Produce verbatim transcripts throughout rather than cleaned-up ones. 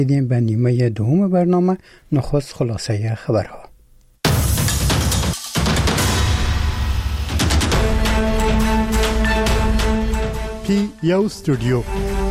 دیدیم به نیمه دوم برنامه. نخست خلاصه خبرها. پی یو استودیو.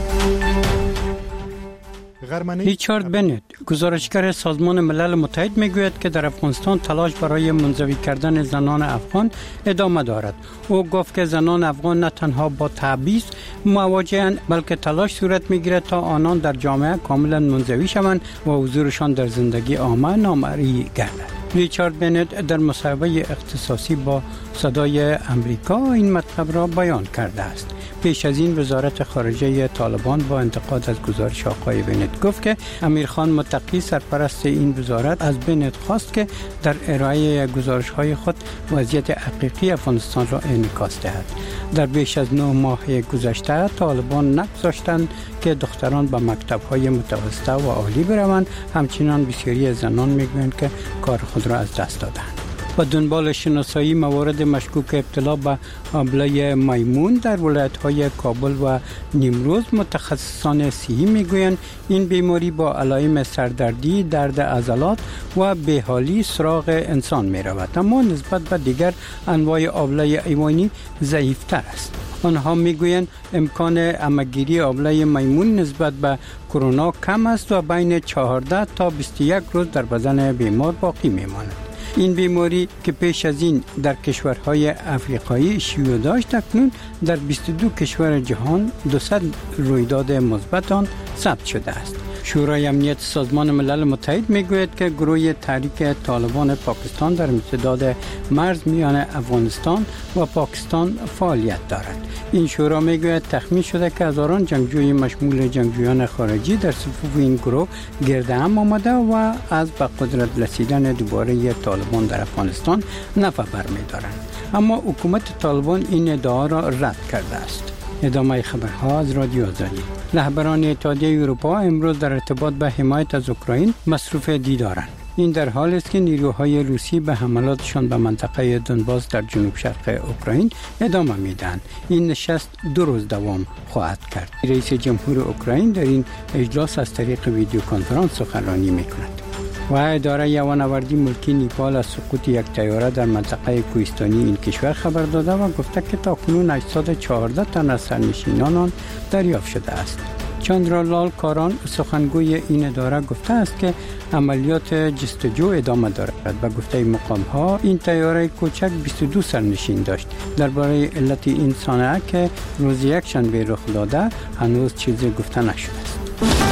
ریچارد بنت، گزارشگر سازمان ملل متحد، میگوید که در افغانستان تلاش برای منزوی کردن زنان افغان ادامه دارد. او گفت که زنان افغان نه تنها با تبعیض مواجه‌اند، بلکه تلاش صورت میگیرد تا آنان در جامعه کاملا منزوی شوند و حضورشان در زندگی عامه نامرئی گردد. ریچارد بنت در مصاحبه اختصاصی با صدای امریکا این مطلب را بیان کرده است. پیش از این وزارت خارجه طالبان با انتقاد از گزارش آقای بنت گفت که امیرخان متقی، سرپرست این وزارت، از بنت خواست که در ارائه گزارش‌های خود وضعیت حقیقی افغانستان را انعکاس دهد. در بیش از نه ماه گذشته طالبان نگذاشتند که دختران به مکتب‌های متوسطه و عالی بروند. همچنین بسیاری زنان میگویند که کار خود را از دست دادند. با دنبال شناسایی موارد مشکوک ابتلا به آبله میمون در ولایت‌های کابل و نیمروز، متخصصان صحی میگویند این بیماری با علائم سردردی، درد عضلات و بیحالی سراغ انسان می‌رود، اما نسبت به دیگر انواع آبله ایوانی ضعیف‌تر است. آنها میگویند امکان عمه‌گیری آبله میمون نسبت به کرونا کم است و بین چهارده تا بیست و یک روز در بدن بیمار باقی میماند. این بیماری که پیش از این در کشورهای افریقایی شیوع داشت، اکنون در بیست و دو کشور جهان دویست رویداد مثبت آن ثبت شده است. شورای امنیت سازمان ملل متحد میگوید که گروه تحریک طالبان پاکستان در امتداد مرز میان افغانستان و پاکستان فعالیت دارد. این شورا میگوید تخمین شده که هزاران جنگجوی مشمول جنگجویان خارجی در صفوف این گروه گرد هم آمده و از به قدرت رسیدن دوباره طالبان در افغانستان نفع برمی‌دارند. اما حکومت طالبان این ادعا را رد کرده است. ادامه خبرها از رادیو آزادی. رهبران اتحادیه اروپا امروز در ارتباط به حمایت از اوکراین مصروف دیدارند. این در حالی است که نیروهای روسی به حملاتشان به منطقه دونباس در جنوب شرق اوکراین ادامه میدهند. این نشست دو روز دوام خواهد کرد. رئیس جمهور اوکراین در این اجلاس از طریق ویدیو کنفرانس سخنرانی میکند. و اداره یوانوردی ملکی نیپال از سقوط یک طیاره در منطقه کوهستانی این کشور خبر داده و گفته که تاکنون هشتصد و چهارده تن از سرنشینان آن دریافت شده است. چندرالال کاران سخنگوی این اداره گفته است که عملیات جستجو ادامه دارد. و گفته مقام ها این طیاره کوچک بیست و دو سرنشین داشت. درباره علت این صنعت که روز یک شنبه رخ داده هنوز چیزی گفته نشده است.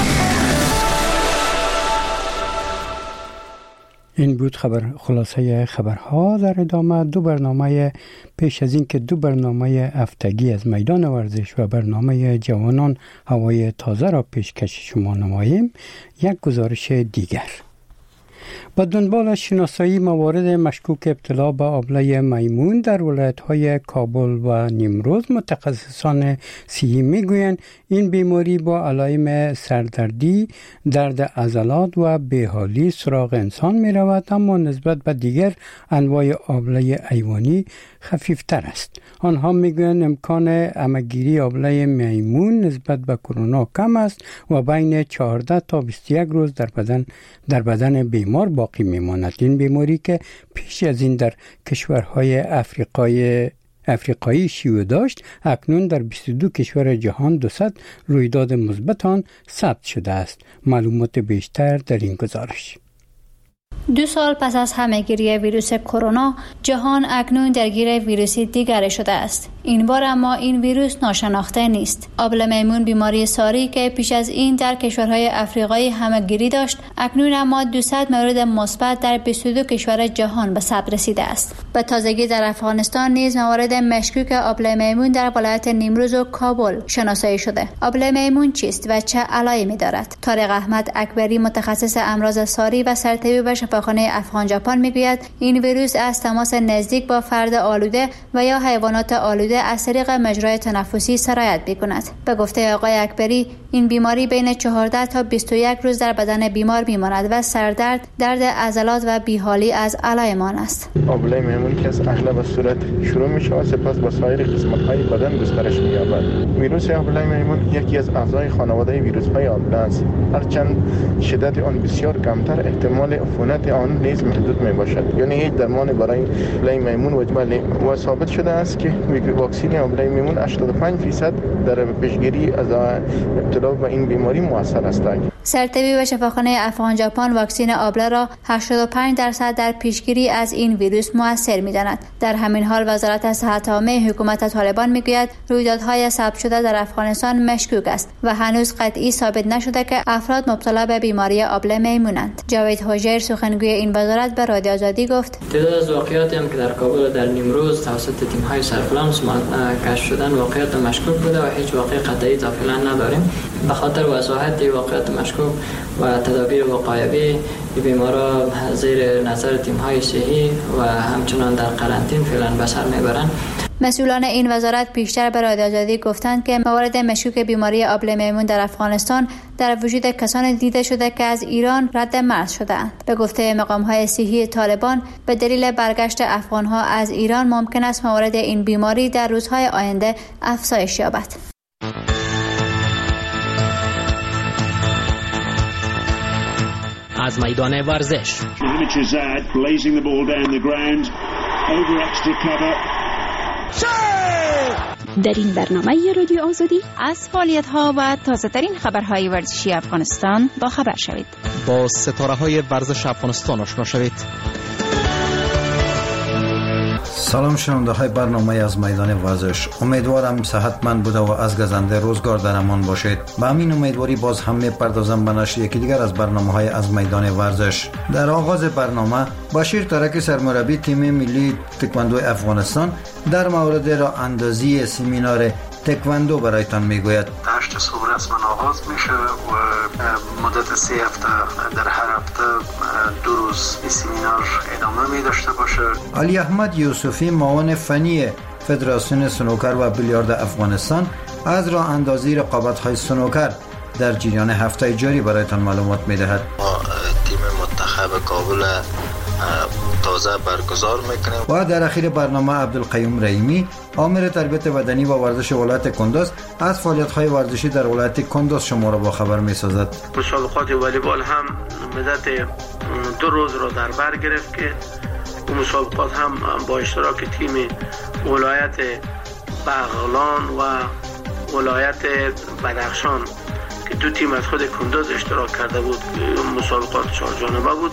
این بود خبر خلاصه خبرها. در ادامه دو برنامه پیش از این که دو برنامه هفتگی از میدان ورزش و برنامه جوانان هوای تازه را پیشکش شما نماییم، یک گزارش دیگر. با دنبال شناسایی موارد مشکوک ابتلا به آبله میمون در ولایت‌های کابل و نیمروز، متخصصان صحی میگویند این بیماری با علائم سردردی، درد عضلات و بیحالی سراغ انسان می رود، اما نسبت به دیگر انواع آبله ایوانی خفیفتر است. آنها میگویند امکان عمه‌گیری آبله میمون نسبت به کرونا کم است و بین چهارده تا بیست و یک روز در بدن در بدن بیمار باقی میماند. این بیماری که پیش از این در کشورهای افریقای افریقایی شیوع داشت، اکنون در بیست و دو کشور جهان دویست رویداد مثبت آن ثبت شده است. معلومات بیشتر در این گزارش. دو سال پس از همه‌گیری ویروس کرونا، جهان اکنون درگیر ویروسی دیگری شده است. این بار اما این ویروس ناشناخته نیست. آبله میمون بیماری ساری که پیش از این در کشورهای افریقایی همه‌گیری داشت، اکنون اما دویست مورد مثبت در بیست و دو کشور جهان به ثبت رسیده است. به تازگی در افغانستان نیز موارد مشکوک آبله میمون در ولایت نیمروز و کابل شناسایی شده. آبله میمون چیست و چه علائمی دارد؟ طارق احمد اکبری، متخصص امراض ساری و سرطبیب شفاخانه افغان ژاپن میگوید این ویروس از تماس نزدیک با فرد آلوده و یا حیوانات آلوده از طریق مجرای تنفسی سرایت می‌کند. به گفته آقای اکبری، این بیماری بین چهارده تا بیست و یک روز در بدن بیمار میماند و سردرد، درد عضلات و بیحالی از علائم است. آبله میمون که از اغلب صورت شروع میشه و سپس با سایر قسمت‌های بدن گسترش می‌یابد. ویروس آبله میمون یکی از اعضای خانواده ویروس‌های آبله است. هرچند شدت آن بسیار کمتر، احتمال عفونت آن نیز محدود میباشد. یعنی هیچ درمان برای آبله میمون وجبه و ثابت شده است که واکسن آبله میمون هشتاد و پنج درصد در پیشگیری از ابتلا به این بیماری مؤثر است. سرطبیب شفاخانه افغان ژاپن واکسن آبله را هشتاد و پنج درصد در پیشگیری از این ویروس مؤثر می‌داند. در همین حال وزارت صحت عامه حکومت طالبان میگوید رویدادهای ثبت شده در افغانستان مشکوک است و هنوز قطعی ثابت نشده که افراد مبتلا به بیماری آبله میمونند. جاوید هوجیر سخنگوی این وزارت به رادیو آزادی گفت تعداد از واقعاتی هم که در کابل در نیمروز توسط تیم‌های سرپلانس کشف شدن واقعیت مشکوک بوده و هیچ واقع قطعی تا فعلا نداریم. به خاطر وضاحت واقعیت مشکوک و تدابیر وقایوی بیمارا زیر نظر تیم‌های صحی و همچنان در قرنطینه فعلا به سر میبرند. مسئولان این وزارت پیشتر به رادیو آزادی گفتند که موارد مشکوک بیماری آبله میمون در افغانستان در وجود کسان دیده شده که از ایران رد مرز شده‌اند. به گفته مقام‌های صحی طالبان به دلیل برگشت افغان‌ها از ایران ممکن است موارد این بیماری در روزهای آینده افزایش یابد. از میدان ورزش در این برنامه رادیو آزادی از فعالیت‌ها و تازه‌ترین خبرهای ورزشی افغانستان با خبر شوید. با ستاره‌های ورزش افغانستان آشنا شوید. سلام شنونده های برنامه از میدان ورزش. امیدوارم صحتمند بوده و از گزنده روزگار در امان باشید. با همین امیدواری باز هم میپردازم به نشر یکی دیگر از برنامه های از میدان ورزش. در آغاز برنامه بشیر ترکی سرمربی تیم ملی تکواندو افغانستان در مورد راه اندازی سمینار تکواندو برایتان میگوید. هشت صبح رسما آغاز میشه و مدت سه هفته در هر هفته دو روز این سمینار ادامه می داشته باشه. علی احمد یوسفی معاون فنی فدراسیون سنوکر و بیلیارد افغانستان از راه اندازی رقابت های سنوکر در جریان هفته جاری برایتان معلومات میدهد. ما تیم منتخب کابل تازه برگزار میکنیم. و در اخیر برنامه عبدالقیوم رحیمی آمر تربیت بدنی و ورزش ولایت کندوز از فعالیت‌های ورزشی در ولایت کندوز شما را با خبر می‌سازد. مسابقات والیبال هم مدت دو روز را در بر گرفت که اون مسابقات هم با اشتراک تیم ولایت بغلان و ولایت بدخشان که دو تیم از خود کندوز اشتراک کرده بود، مسابقات چهار جانبه بود.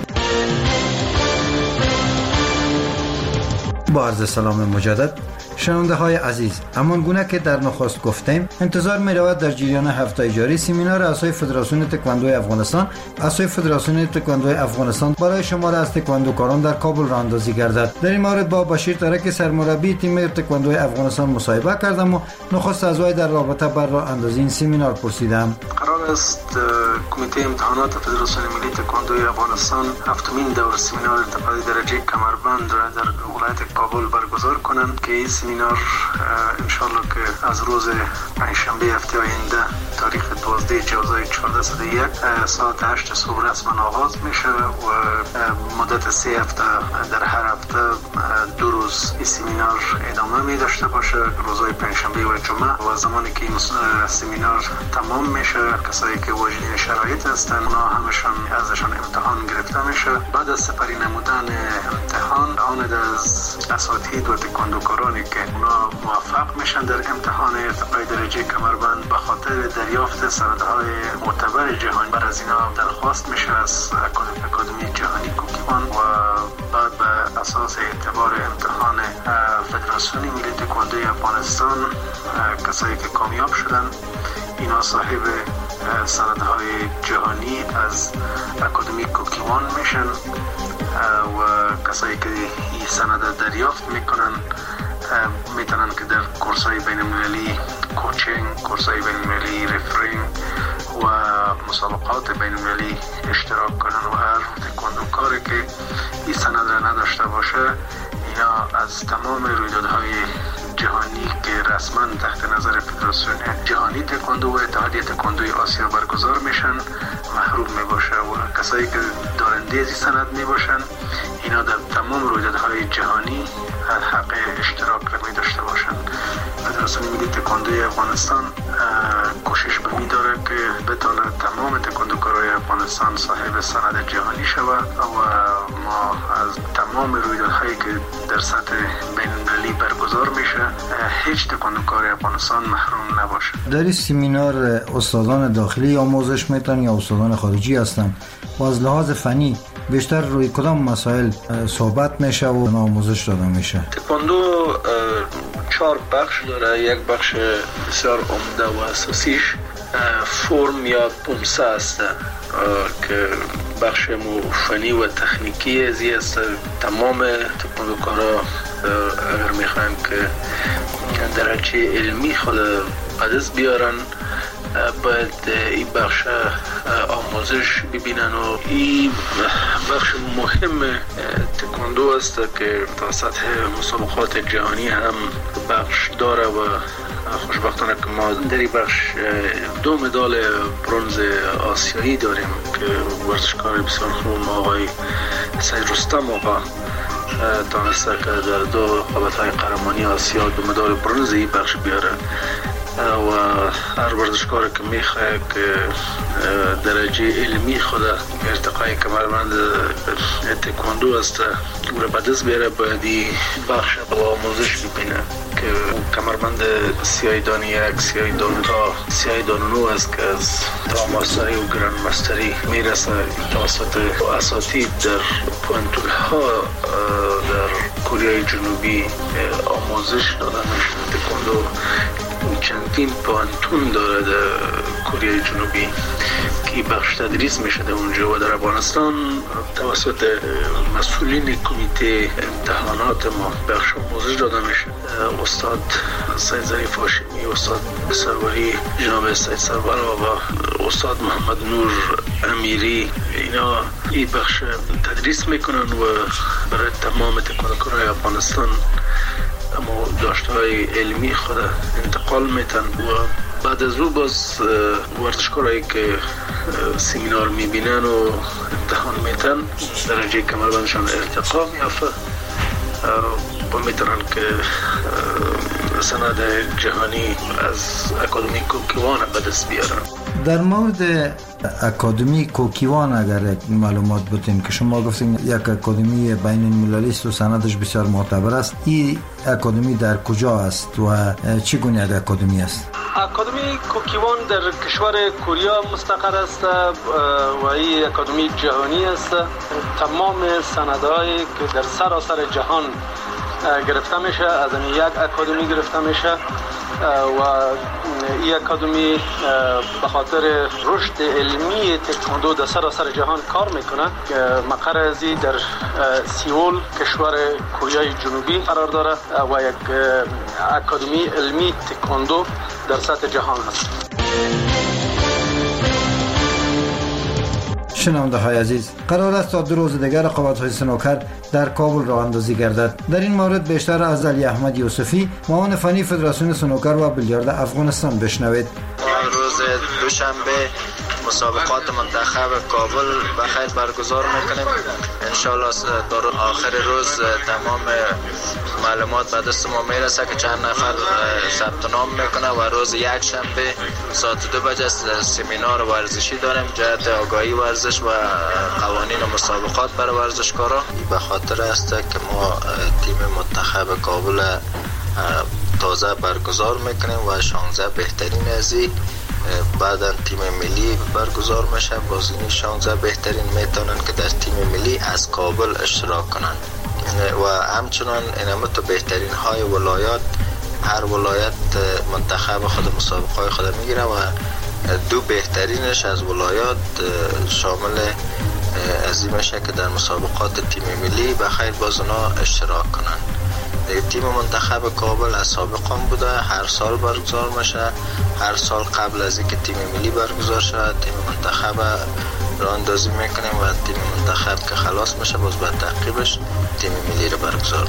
با عرض سلام مجدد شنونده های عزیز، همان گونه که در نخست گفتیم انتظار می رود در جریان هفته جاری سمینار اسای فدراسیون تکواندو افغانستان اسای فدراسیون تکواندو افغانستان برای شمار از تکواندوکاران در کابل راه اندازی گردد. در این مورد با بشیر ترکی سرمربی تیم تکواندو افغانستان مصاحبه کردم و نخست از وی در رابطه بر راه اندازی این سمینار پرسیدم. قرار است کمیته امتحانات فدراسیون ملی تکواندو افغانستان هفتمین دور سمینار ارتقای درجه کمربند را در ولایت کابل برگزار کنند که این سمینار انشالله که از روز پنجشنبه هفته آینده تاریخ دوازده جوزای چهارده صد و یک ساعت هشت صبح رسما آغاز میشه و مدت سه هفته در هر هفته دو روز این سمینار ادامه می داشته باشه، روزهای پنجشنبه و جمعه. و زمانی که این سمینار تمام میشه کسایی که واجد شرایط هستن اونا همشون ازشان امتحان گرفته میشه. بعد از سپری نمودن امتحان آن از اساتید و تکواندوکارانی که اونا موفق میشن در امتحان ارتقای درجه کمربند به خاطر دریافت سندهای معتبر جهانی بر از اینا درخواست میشه از اکادمی جهانی کوکیوان و بعد به اساس اعتبار امتحان فدراسیون ملی تکواندو افغانستان کسایی که کامیاب شدن اینا صاحب سندهای جهانی از اکادمی کوکیوان میشن و کسایی که این سند دریافت میکنن میتونن که در کورس‌های بین‌المللی کوچینگ، کورس‌های بین‌المللی رفرینگ و مسابقات بین‌المللی اشتراک کنن و هر تکواندوکاری که این سند را نداشته باشه اینا از تمام رویدادهای جهانی که رسما تحت نظر فدراسیون جهانی تکواندو و اتحادیه تکواندوی آسیا برگزار میشن محروم میباشه و کسایی که دارنده از سند میباشن اینا در تمام رویدادهای جهانی حق اشتراک رو داشته باشن. فدراسیون ملی تکواندوی افغانستان کوشش به می داره که بتونه تمام تکواندوکارای افغانستان صاحب سند جهانی شود و ما از تمام رویدادهایی که در سطح بین‌المللی برگزار میشه هیچ تکواندوکار افغانستان محروم نباشه. در این سمینار استادان داخلی آموزش میتن یا استادان خارجی هستن و از لحاظ فنی بیشتر روی کدام مسائل صحبت میشه و آموزش داده میشه؟ تکواندو چهار بخش داره. یک بخش بسیار عمده و اساسیش فرم یا پومسه است که بخش فنی و تکنیکی ازی است. تمام تکواندوکارا اگر میخوایم که درجه علمی خود به دست بیارن باید این بخش آموزش ببینن و این بخش مهم تکواندو است که تا سطح مسابقات جهانی هم بخش داره و خوشبختانه که ما در این بخش دو مدال برنز آسیایی داریم که ورزشکار بسیار خوب آقای سید رستم آقا تانسته که در دو رقابت‌های قهرمانی آسیا دو مدال برنز این بخش بیاره و هر ورزشکار که میخواه که درجه علمی خود ارتقای کمربند تکواندو است او را به دست بیاره باید این بخش با آموزش ببینه که کمربند سیاه دان یک، سیاه دان دو، سیاه دان نو است که از تا ماستری و گرند ماستری میرسه توسط اساتید در پوانتول ها در کره جنوبی آموزش داده میشه. تکواندو چندین پوانتون داره در کره جنوبی که بخش تدریس میشه در اونجا و در افغانستان توسط مسئولین کمیته امتحانات ما بخش آموزش داده میشه. استاد سید ظریف هاشمی، استاد سروری جناب سید سرور و استاد محمد نور امیری اینا این بخش تدریس میکنن و برای تمام تکواندوکارای افغانستان اما داشته‌های علمی خود انتقال میتن و بعد از او باز ورزشکارایی که سمینار میبینن و امتحان میتن درجه کمربندشان ارتقا میافته و میتونن که سند جهانی از اکادمی کوکیوان به دست بیارن. در مورد اکادمی کوکیوان اگر معلومات بدین که شما گفتین یک اکادمی بین المللی است و سندش بسیار معتبر است، این اکادمی در کجا است و چگونه یک اکادمی است؟ اکادمی کوکیوان در کشور کره مستقر است و این اکادمی جهانی است. تمام سندهایی که در سراسر جهان گرفته میشه از این یک اکادمی گرفته میشه و این اکادمی به خاطر رشد علمی تکواندو در سراسر جهان کار میکنه که مقر ازی در سئول کشور کره جنوبی قرار داره و یک اکادمی علمی تکواندو در سطح جهان هست. شنونده های عزیز، قرار است تا دو روز دیگر رقابت های سنوکر در کابل راه اندازی گردد. در این مورد بیشتر از علی احمد یوسفی، معاون فنی فدراسیون سنوکر و بیلیارد افغانستان بشنوید. روز دوشنبه مسابقات منتخب کابل بخیر برگزار میکنیم. انشالله در آخر روز تمام معلومات به دست ما میرسه که چند نفر ثبت نام میکنه و روز یک شنبه ساعت دو بجه سمینار ورزشی داریم جهت آگاهی ورزش و قوانین و مسابقات برای ورزشکارا. به خاطر است که ما تیم منتخب کابل تازه برگزار میکنیم و شانزده بهترین ازی بعدا تیم ملی برگزار میشه. باز این شانزده بهترین میتونن که در تیم ملی از کابل اشتراک کنن و همچنان اینم تو بهترین های ولایات، هر ولایت منتخب خود مسابقه های خود میگیره و دو بهترینش از ولایات شامل ازی میشه که در مسابقات تیم ملی بخیر باز اونا اشتراک کنن. تیم منتخب کابل از سابقان بوده، هر سال برگزار میشه. هر سال قبل از اینکه تیم ملی برگزار شود تیم منتخب راه اندازی میکنیم و تیم منتخب که خلاص میشه باز بعد تعقیبش تیم ملی رو برگزار میکنیم.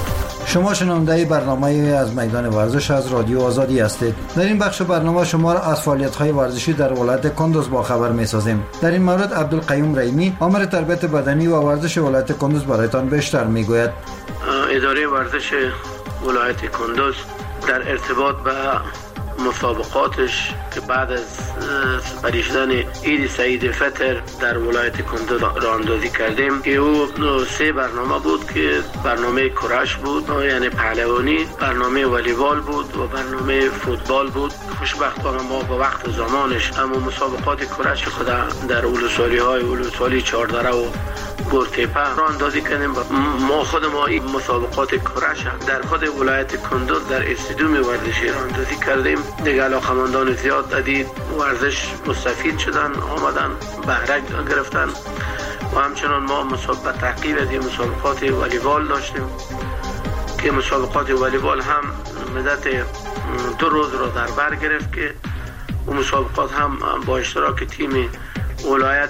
شما شنونده برنامه از میدان ورزش از رادیو آزادی هستید. در این بخش برنامه شما را از فعالیت‌های ورزشی در ولایت کندوز با خبر می‌سازیم. در این مورد عبدالقیوم رحیمی، آمر تربیت بدنی و ورزش ولایت کندوز برایتان بیشتر می‌گوید. اداره ورزش ولایت کندوز در ارتباط به مسابقاتش که بعد از سپری شدن عید سعید فطر در ولایت کندوز راه اندازی کردیم که او سه برنامه بود که برنامه کرش بود یعنی پهلوانی، برنامه والیبال بود و برنامه فوتبال بود. خوشبختانه ما با وقت زمانش اما مسابقات کرش خود در ولسوالی های ولسوالی چهاردره و گورتیپه راه اندازی کردیم. ما خود ما این مسابقات کرش در خود ولایت کندوز در استادیوم ورزشی راه اندازی کردیم. دیگه علاقمندان زیاد ادید ورزش مستفید شدن، آمدن بهره گرفتن و همچنان ما مسابقات تعقیب از مسابقات والیبال داشتیم که مسابقات والیبال هم مدت دو روز رو در بر گرفت که و مسابقات هم با اشتراک تیم ولایت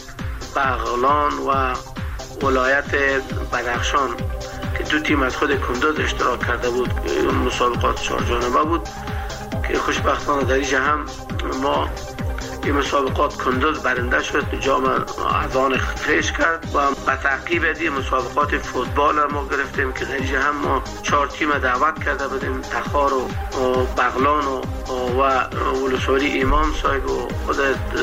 بغلان و ولایت بدخشان که دو تیم از خود کندوز اشتراک کرده بود. مسابقات چهار جانبه بود که خوشبختانه در اینجا هم ما این مسابقات کندوز برنده شد، جام از آن خیش کرد و به تعقیب از مسابقات فوتبال ما گرفتیم که در اینجا هم ما چهار تیم دعوت کرده بودیم، تخار و بغلان و و ولسوالی امام صاحب و خود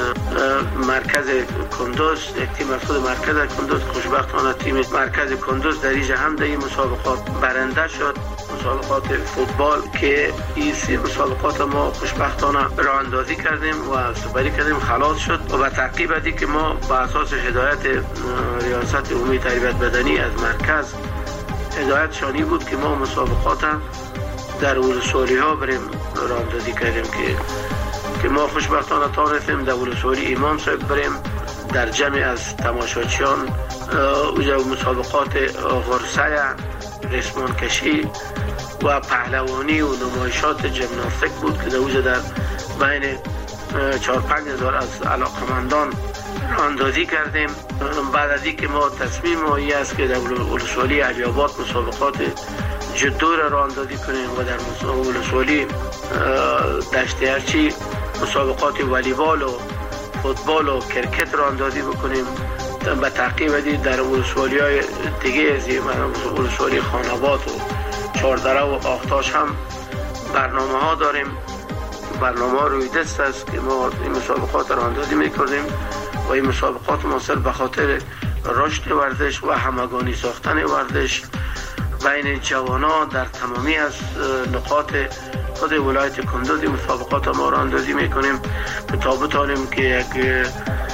مرکز کندوز، یک تیم از خود مرکز کندوز. خوشبختانه تیم مرکز کندوز در اینجا هم در این مسابقات برنده شد، مسابقات فوتبال که این سی مسابقات ما خوشبختانه راه اندازی کردیم و سپری کردیم، خلاص شد و به تعقیب ادی که ما با اساس هدایت ریاست عمومی تربیت بدنی از مرکز هدایت شانی بود که ما مسابقات در ولسوالی ها بریم راه اندازی کردیم که که ما خوشبختانه تانستیم در ولسوالی امام صاحب بریم در جمع از تماشاچیان اوجا مسابقات غرسه، ریسمان کشی و پهلوانی و نمایشات جمناستیک بود که در اوجا در بین چهار پنج هزار از علاقمندان راه اندازی کردیم. بعد از اینکه ما تصمیم ما این است که در ولسوالی علی‌آباد مسابقات جدو را راه اندازی کنیم و در ولسوالی دشت ارچی مسابقات والیبال و فوتبال و کرکت راه اندازی بکنیم. به تعقیب ادی در ولسوالی های دیگه از ولسوالی خاناباد و چهاردره و آختاش هم برنامه ها داریم. برنامه ها روی دست است که ما این مسابقات راه اندازی میکنیم و این مسابقات ما صرف به خاطر رشد ورزش و همگانی ساختن ورزش بین جوانان در تمامی از نقاط خود ولایت کندوز این مسابقات ما راه اندازی میکنیم تا بتانیم که یک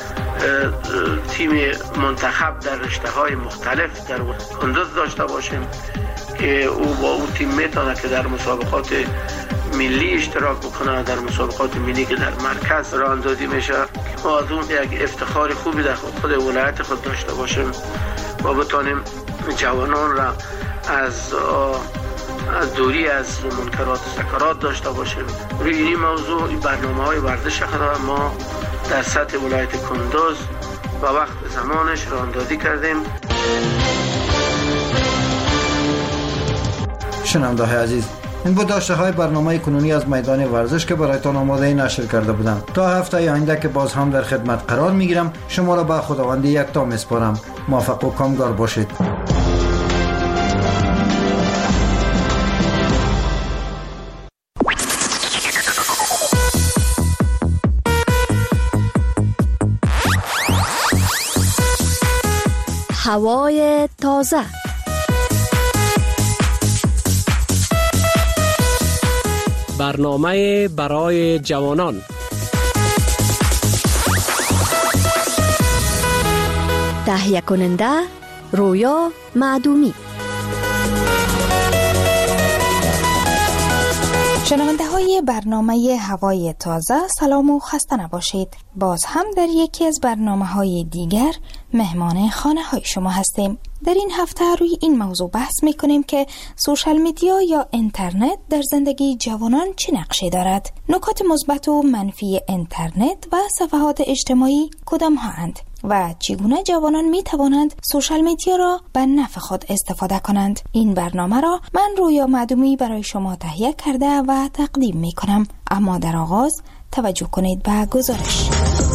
تیم منتخب در رشته‌های مختلف در کندوز داشته باشیم که او با او تیم میتونه که در مسابقات ملی اشتراک بکنه، در مسابقات ملی که در مرکز راه اندازی میشه ما از اون یک افتخار خوبی در خود ولایت خود داشته باشیم و بتانیم جوانان را از از دوری از منکرات و سکرات داشته باشیم. روی این موضوع این برنامه‌های ورزش خود ما در سطح ولایت کندوز و وقت زمانش راه اندازی کردیم. شنونده های عزیز، این بود داشته های برنامه کنونی از میدان ورزش که برایتان آماده نشر کرده بودم. تا هفته آینده که باز هم در خدمت قرار میگیرم، شما را به خداوندی یکتا میسپارم. موفق و کامگار باشید. هوای تازه، برنامه برای جوانان، تهیه کننده رویا معدومی. شنونده های برنامه هوای تازه، سلام و خسته نباشید. باز هم در یکی از برنامه های دیگر مهمان خانه های شما هستیم. در این هفته روی این موضوع بحث می کنیم که سوشال میدیا یا اینترنت در زندگی جوانان چه نقشی دارد؟ نکات مثبت و منفی اینترنت و صفحات اجتماعی کدام ها اند؟ و چگونه جوانان می توانند سوشال میدیا را به نفع خود استفاده کنند. این برنامه را من رویا معدومی برای شما تهیه کرده و تقدیم می کنم. اما در آغاز توجه کنید به گزارش.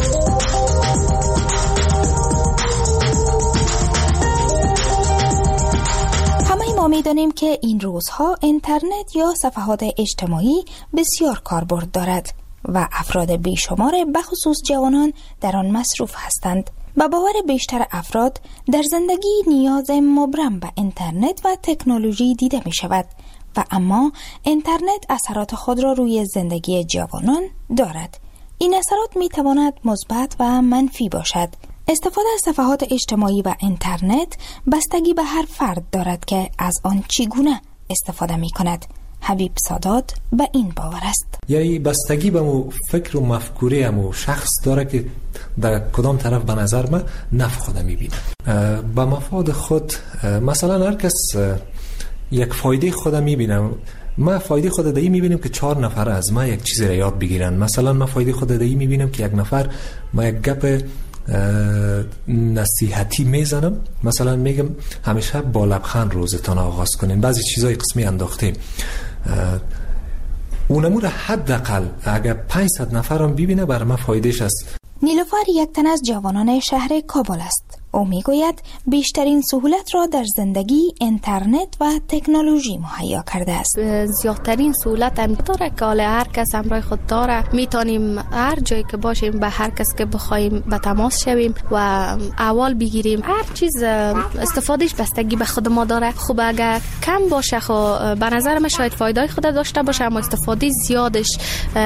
ما می‌دانیم که این روزها اینترنت یا صفحات اجتماعی بسیار کاربرد دارد و افراد بیشمار بخصوص جوانان در آن مصروف هستند. با باور بیشتر افراد در زندگی نیاز مبرم به اینترنت و تکنولوژی دیده می شود و اما اینترنت اثرات خود را روی زندگی جوانان دارد. این اثرات می تواند مثبت و منفی باشد. استفاده از صفحات اجتماعی و اینترنت بستگی به هر فرد دارد که از آن چگونه استفاده می کند. حبیب سادات به این باور است. یعنی بستگی به مو فکر و مفکوره امو شخص داره که در کدام طرف به نظر من نفع خود می بینه. به مفاد خود مثلا هر کس یک فایده خود می بینه. ما فایده خود دایی می بینیم که چهار نفر از ما یک چیزی را یاد بگیرن. مثلا ما فایده خود دایی می بینیم که یک نفر ما یک گپ نصیحتی میزنم، مثلا میگم همیشه با لبخند روزتان آغاز کنین، بعضی چیزای قسمی انداختیم اونمو را حداقل اگر پانصد نفرم ببینه بر ما فایدهش است. نیلوفر یک تن از جوانان شهر کابل است. او میگوید بیشترین سهولت را در زندگی اینترنت و تکنولوژی مهیا کرده است. زیادترین سهولت هم داره که حالا هر کس همراه خود داره، میتونیم هر جایی که باشیم به هر کس که بخوایم به تماس شویم و احوال بگیریم. هر چیز استفادهش بستگی به خود ما داره. خوب اگر کم باشه خو به نظر من شاید فایده خود داشته باشه، اما استفاده زیادش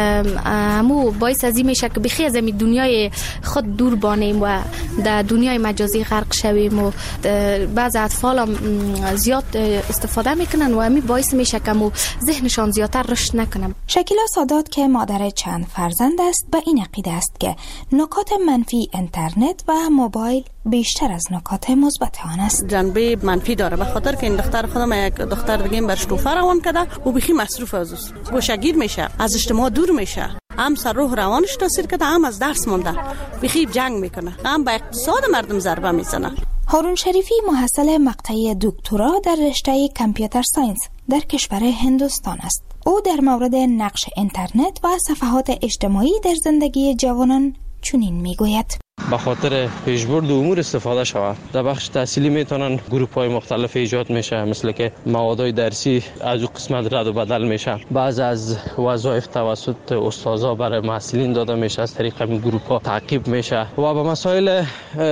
همو باعث از این میشه که بخی از این دنیای خود دور بانیم و در دنیای مجازی غرق شویم و بعض اطفال هم زیاد استفاده میکنن و همین باعث میشه که مو ذهنشان زیادتر رشد نکنن. شکیلا سادات که مادر چند فرزند است به این عقیده است که نکات منفی اینترنت و موبایل بیشتر از نکات مثبت آن است. جنبه منفی داره به خاطر که این دختر خودم یک دختر دیگه برش توفه روان کرده و بخی مصروف از اوست، گوشگیر میشه، از اجتماع دور میشه، هم سر روح روانش تاثیر کرده، هم از درس مونده، بخی جنگ میکنه، هم به اقتصاد مردم ضربه میزنه. هارون شریفی محصل مقطع دکترا در رشته کامپیوتر ساینس در کشور هندوستان است. او در مورد نقش اینترنت و صفحات اجتماعی در زندگی جوانان چنین میگوید: به خاطر پیشبرد امور استفاده شود. در بخش تحصیلی میتونن گروپ های مختلف ایجاد میشه، مثل که موادهای درسی از اون قسمت رد و بدل میشه، بعض از وظایف توسط استادا برای محصلین داده میشه، از طریق این گروپ ها تعقیب میشه و به مسائل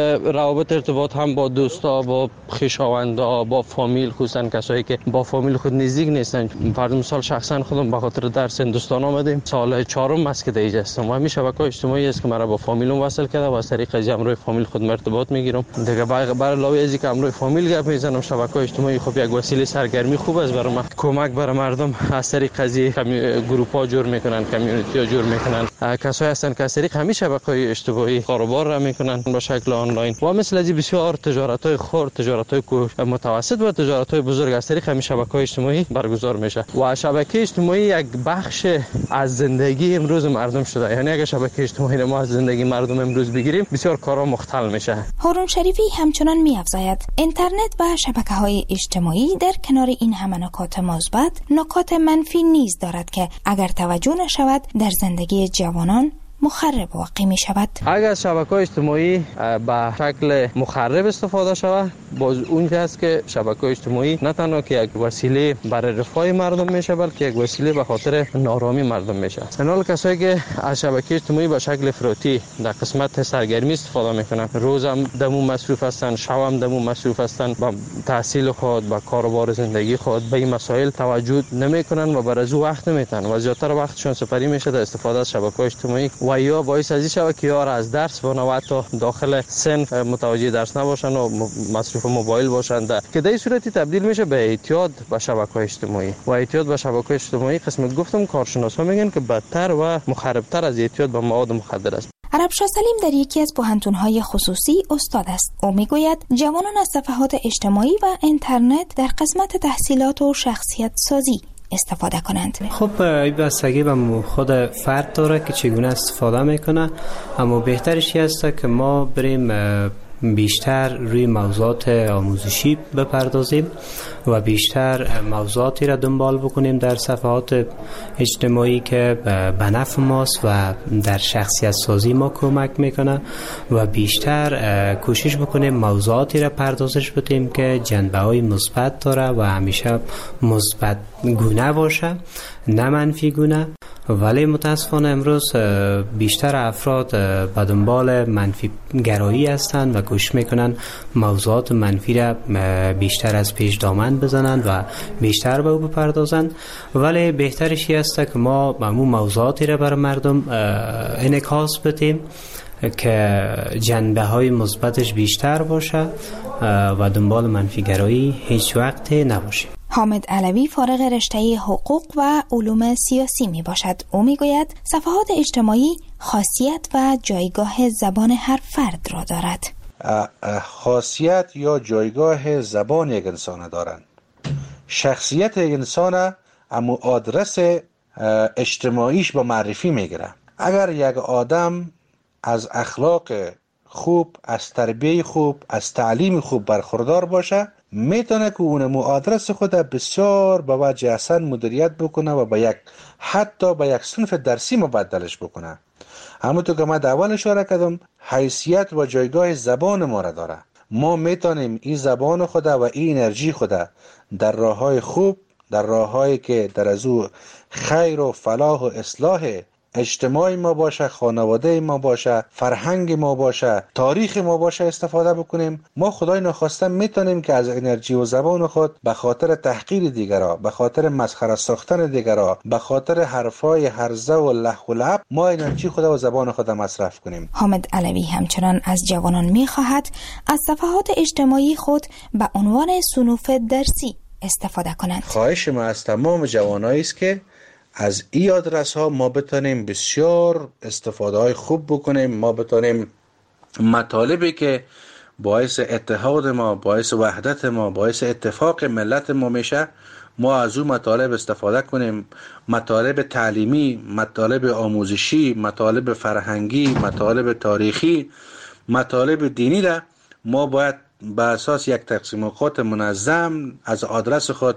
روابط ارتباط هم با دوستا، با خویشاوندا، با فامیل، خصوصا کسایی که با فامیل خود نزدیک نیستن. فرض مثال شخصا خودم به خاطر درس هندوستان آمدیم، سال چهارم است که دیگه هستم و همین شبکه‌های اجتماعی است که مرا با فامیلم وصل کرده و از طریق از امروی فامیل خود ارتباط میگیرم. دیگه بر علاوه از اینکه امروی فامیل گپ میزنم، شبکه‌های اجتماعی خب یک وسیله سرگرمی خوب است برای من. کمک برای مردم از طریق از گروپ‌ها جور میکنن، کامیونیتی‌ها جور میکنن. کسایی هستن که از طریق همین شبکه‌های اجتماعی کاروبار را میکنن به شکل آنلاین و مثل از بسیار تجارت‌های خرد، تجارت‌های متوسط و تجارت‌های بزرگ از طریق همین شبکه‌های اجتماعی برگزار میشه و شبکه اجتماعی یک بخش از زندگی امروز مردم شده. یعنی اگه شبکه اجتماعی ما از زندگی مردم امروز بگیریم بسیار کارا مختل میشه. هارون شریفی همچنان می‌افزاید اینترنت و شبکه‌های اجتماعی در کنار این همه نکات مثبت، نکات منفی نیز دارد که اگر توجه نشود در زندگی جوانان مخرب واقع می شود. اگر شبکه‌های اجتماعی به شکل مخرب استفاده شود، باز اون است که شبکه‌های اجتماعی نه تنها که یک وسیله برای رفاه مردم میشه، بلکه یک وسیله به خاطر نارامی مردم میشه. حالا کسایی که از شبکه اجتماعی به شکل افراطی در قسمت سرگرمی استفاده میکنن، روزم دمو مصروف هستن، شبم دمو مصروف هستن، با تحصیل خود، با کاروبار زندگی خود به این مسائل توجه نمیکنن و برای او وقت نمیتن و زیادتر وقتشون سپری میشه در استفاده از شبکه‌های اجتماعی و یا باعث از این شود که یا از درس و نه تا داخل صنف متوجه درس نباشن و مصروف موبایل باشن، که در این صورتی تبدیل میشه به اعتیاد به شبکه‌های اجتماعی و اعتیاد به شبکه‌های اجتماعی قسمت گفتم کارشناسا میگن که بدتر و مخربتر از اعتیاد به مواد مخدر است. عربشاه سلیم در یکی از پوهنتون‌های خصوصی استاد است. او میگوید جوانان از صفحات اجتماعی و اینترنت در قسمت تحصیلات و شخصیت سازی استفاده کنند؟ خب این بستگی به خود فرد داره که چگونه استفاده میکنه، اما بهترش است که ما بریم بیشتر روی موضوعات آموزشی بپردازیم و بیشتر موضوعاتی را دنبال بکنیم در صفحات اجتماعی که به نفع ماست و در شخصیت سازی ما کمک میکنه و بیشتر کوشش بکنیم موضوعاتی را پردازش بدیم که جنبه های مثبت داره و همیشه مثبت گونه باشه، نه منفی گونه. ولی متاسفانه امروز بیشتر افراد به دنبال منفی گرایی هستند و کوشش میکنن موضوعات منفی را بیشتر از پیش دامن بزنند و بیشتر به او بپردازند. ولی بهترش است که ما همون موضوعاتی را بر مردم انعکاس بدیم که جنبه های مثبتش بیشتر باشه و دنبال منفی گرایی هیچ وقت نباشه. حامد علوی فارغ رشته حقوق و علوم سیاسی می باشد. او می گوید صفحات اجتماعی خاصیت و جایگاه زبان هر فرد را دارد. خاصیت یا جایگاه زبان یک انسان دارند. شخصیت یک انسان اما آدرس اجتماعیش با معرفی می گیره. اگر یک آدم از اخلاق خوب، از تربیه خوب، از تعلیم خوب برخوردار باشه، میتونه که اونمو آدرس خود بسیار با وجه احسن مدیریت بکنه و با یک حتی با یک صنف درسی مبدلش بکنه. همونطور که من در اول اشاره کردم، حیثیت و جایگاه زبان ما را داره. ما میتونیم این زبان خود و این انرژی خود در راههای خوب، در راههایی که در از او خیر و فلاح و اصلاح اجتماعی ما باشه، خانواده ما باشه، فرهنگ ما باشه، تاریخ ما باشه استفاده بکنیم. ما خدای نخواسته میتونیم که از انرژی و زبان خود به خاطر تحقیر دیگرها، به خاطر مسخره ساختن دیگرها، به خاطر حرفای هرزه و لح و لعب ما انرژی خود و زبان خود مصرف کنیم. حامد علوی همچنان از جوانان میخواهد از صفحات اجتماعی خود به عنوان صنوف درسی استفاده کنند. خواهش ما از تمام جوانایی است که از این آدرس ها ما بتونیم بسیار استفاده های خوب بکنیم. ما بتونیم مطالبی که باعث اتحاد ما، باعث وحدت ما، باعث اتفاق ملت ما میشه، ما از اون مطالب استفاده کنیم. مطالب تعلیمی، مطالب آموزشی، مطالب فرهنگی، مطالب تاریخی، مطالب دینی را ما باید به اساس یک تقسیم اوقات منظم از آدرس خود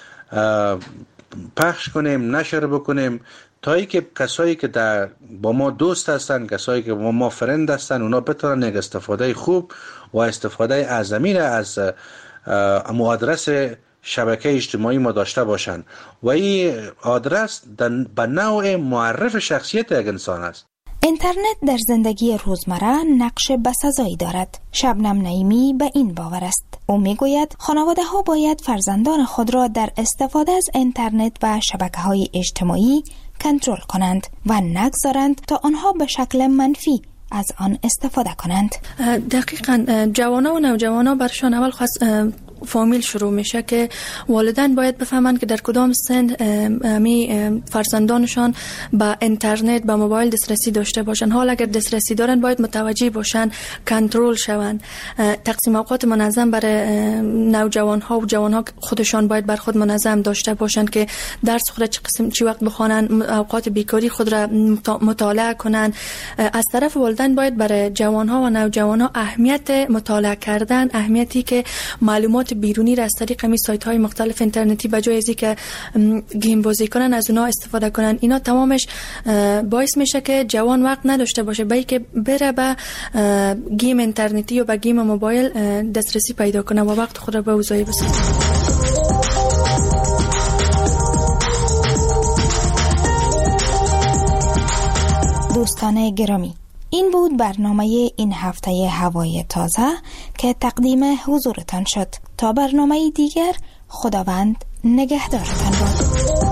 پخش کنیم، نشر بکنیم، تا ای که کسایی که در با ما دوست هستن، کسایی که با ما فرند هستن، اونا بتونن یک استفاده خوب و استفاده اعظمی را از آدرس شبکه اجتماعی ما داشته باشن و این آدرس به نوع معرف شخصیت یک انسان است. اینترنت در زندگی روزمره نقش بسزایی دارد. شبنم نعیمی به این باور است. او میگوید خانواده ها باید فرزندان خود را در استفاده از اینترنت و شبکه های اجتماعی کنترل کنند و نگذارند تا آنها به شکل منفی از آن استفاده کنند. دقیقاً جوانا و نوجوانا برشان اول خاص فامیل شروع میشه که والدین باید بفهمند که در کدام سن می فرزندانشان با اینترنت، با موبایل دسترسی داشته باشن. حالا اگر دسترسی دارن باید متوجه باشن، کنترل شوند. تقسیم اوقات منظم برای نوجوان ها و جوان ها خودشان باید بر خود منظم داشته باشند که درس خود چه قسم چی وقت بخوانن، اوقات بیکاری خود را مطالعه کنن. از طرف والدین باید برای جوان ها و نوجوان ها اهمیت مطالعه کردن، اهمیتی که معلومات بیرونی را از طریق می سایت های مختلف اینترنتی بجای از اینکه گیم بازی کنن از اونا استفاده کنن. اینا تمامش باعث میشه که جوان وقت نداشته باشه بلکه بره به گیم اینترنتی و به گیم موبایل دسترسی پیدا کنه و وقت خود را به او ضایع بسازه. دوستان گرامی، این بود برنامه این هفته هوای تازه که تقدیم حضورتان شد. تا برنامه دیگر، خداوند نگهدارتان باد.